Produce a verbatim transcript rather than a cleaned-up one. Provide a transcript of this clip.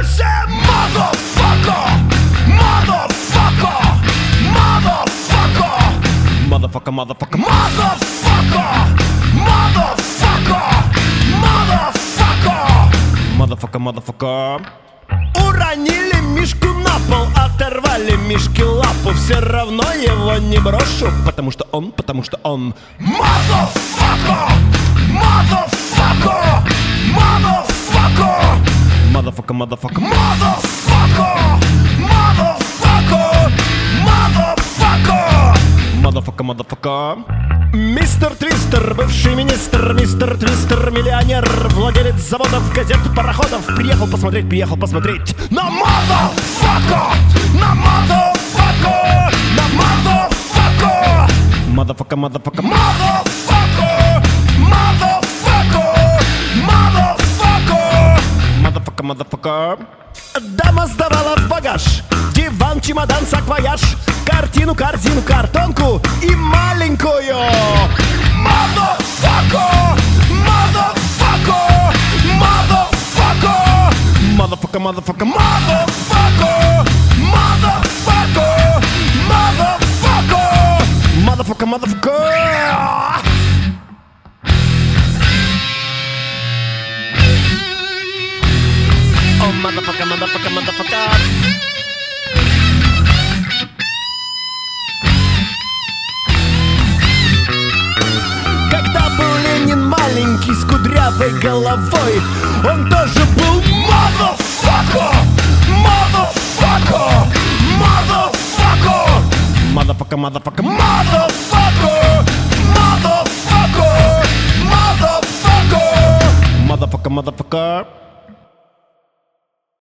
say motherfucker, motherfucker, motherfucker, motherfucker, motherfucker, motherfucker, motherfucker, motherfucker, motherfucker, motherfucker. Уронили Мишку на пол, оторвали Мишке лапу. Все равно его не брошу, потому что он, потому что он motherfucker, motherfucker, motherfucker, motherfucker, motherfucker, motherfucker, motherfucker, motherfucker, motherfucker, motherfucker. Мистер Твистер, бывший министр, мистер Твистер, миллионер, владелец заводов, газет, пароходов. Приехал посмотреть, приехал посмотреть на motherfucker, на motherfucker, на motherfucker, motherfucker, motherfucker, motherfucker, motherfucker, motherfucker, motherfucker, motherfucker. Дама сдавала в багаж диван, чемодан, саквояж, картину, корзину, картонку и маленькую motherfucker, motherfucker, motherfucker, motherfucker, motherfucker, motherfucker, motherfucker, motherfucker, motherfucker, motherfucker. Oh, motherfucker, motherfucker, motherfucker. Когда был Ленин маленький с кудрявой головой, он тоже был motherfucker, motherfucker, motherfucker, motherfucker, motherfucker, motherfucker, motherfucker, motherfucker, motherfucker, motherfucker.